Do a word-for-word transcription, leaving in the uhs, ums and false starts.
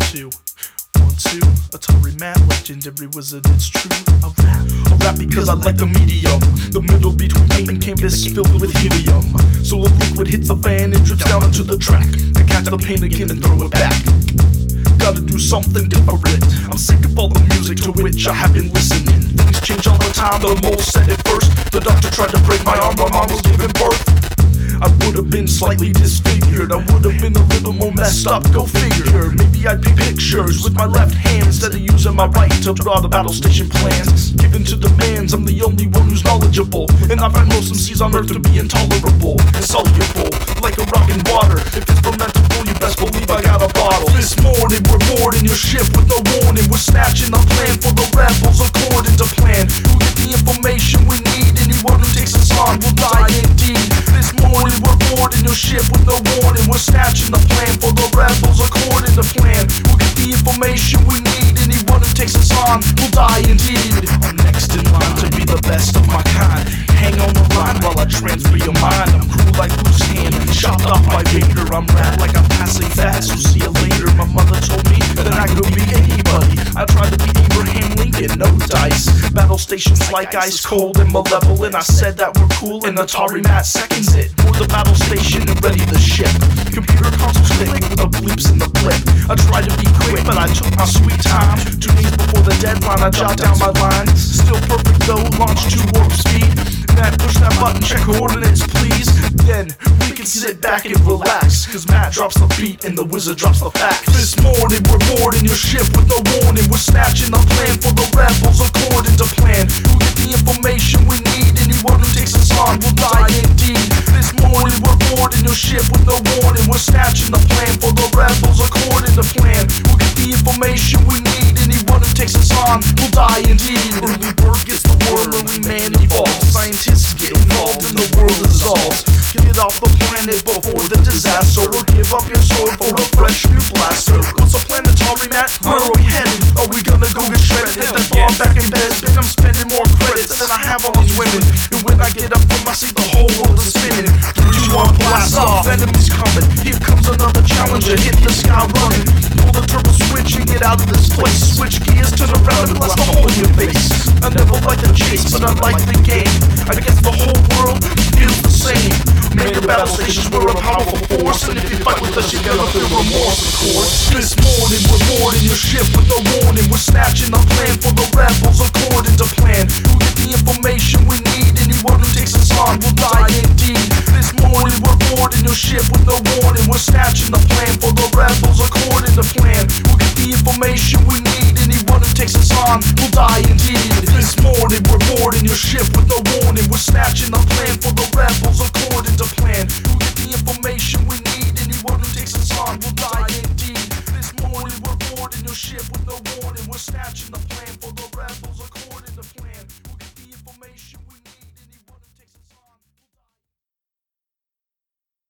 two. One, two, Atari Matt, legendary wizard, it's true. I rap, I rap because I like the medium. The middle between tape and canvas filled with helium. So the liquid hits the fan and drips down onto the track. I catch the paint again and throw it back. Gotta do something different. I'm sick of all the music to which I have been listening. Things change all the time, the mole said it first. The doctor tried to break my arm while mom was giving birth. I would've been slightly disfigured, I would've been a little more messed up, go figure. Maybe I'd pick pictures with my left hand instead of using my right to draw the battle station plans. Given to demands, I'm the only one who's knowledgeable, and I find most M Cs on earth to be intolerable, insoluble, like a rock in water. If it's fermentable, you best believe I got a bottle. This morning we're boarding your ship with no warning. We're snatching the plan for the rebels according to plan. Who get the information we need? Anyone who takes us on will die indeed. This morning we're boarding your ship with no warning. We're snatching the plan for the rebels according to plan. We'll get the information we need. Anyone who takes us on will die indeed. I'm next in line to be the best of my kind. Hang on the line while I transfer your mind. I'm cruel like loose hand, chopped off by Vader. I'm rad like I'm passing fast, so see you later. My mother told me that I could be anybody. I tried to be Abraham Lincoln, no dice. Battle stations like ice cold and malevolent. I said that we're cool and Atari Matt seconds it. For the battle station and ready to ship. Computer consoles click with the bleeps and the blip. I tried to be quick, but I took my sweet time. Two days before the deadline, I jot down my lines. Still perfect though, launch to warp speed. Matt, push that button, check coordinates please. Then we can sit back and relax, cause Matt drops the beat and the wizard drops the facts. This morning we're boarding your ship with no warning. We're snatching the plan for the rebels according to plan. Who get the information we need? Anyone who takes us on will die indeed. This morning we're boarding your ship with no warning. We're snatching the plan for the rebels according to plan. We'll get the information we need. Anyone who takes us on will die indeed. Early bird gets the worm, early man evolves. Scientists get involved and the world dissolves. Get off the planet before the disaster, or give up your sword for a fresh new blaster. What's the plan, Atari Matt? Where are we headed? Are we gonna go get shredded? Hit that ball back in bed, and I'm spending more credits than I have on these women. And when I get up from my seat, the whole world is spinning. Three, two, one, blast off, enemies coming. Here comes another challenger, hit the sky running. Pull the turbo switch and get out of this place. Switch gears, turn around and blast a hole in your face. I never liked the chase, but I like the game. I guess the whole world feels the same. Major battle stations, we're a powerful force, and if you fight with us, you gotta feel remorse, of course. This morning, we're boarding your ship with no warning. We're snatching the plan for the rebels according to plan. Who get the information we need? Anyone who takes us on will die indeed. This morning, we're boarding your ship with no warning. We're snatching the plan for the rebels according to plan. We'll get the information we need. Anyone who takes us on will die indeed. This morning, we're boarding your ship with no warning. We're snatching the plan for the rebels according to plan.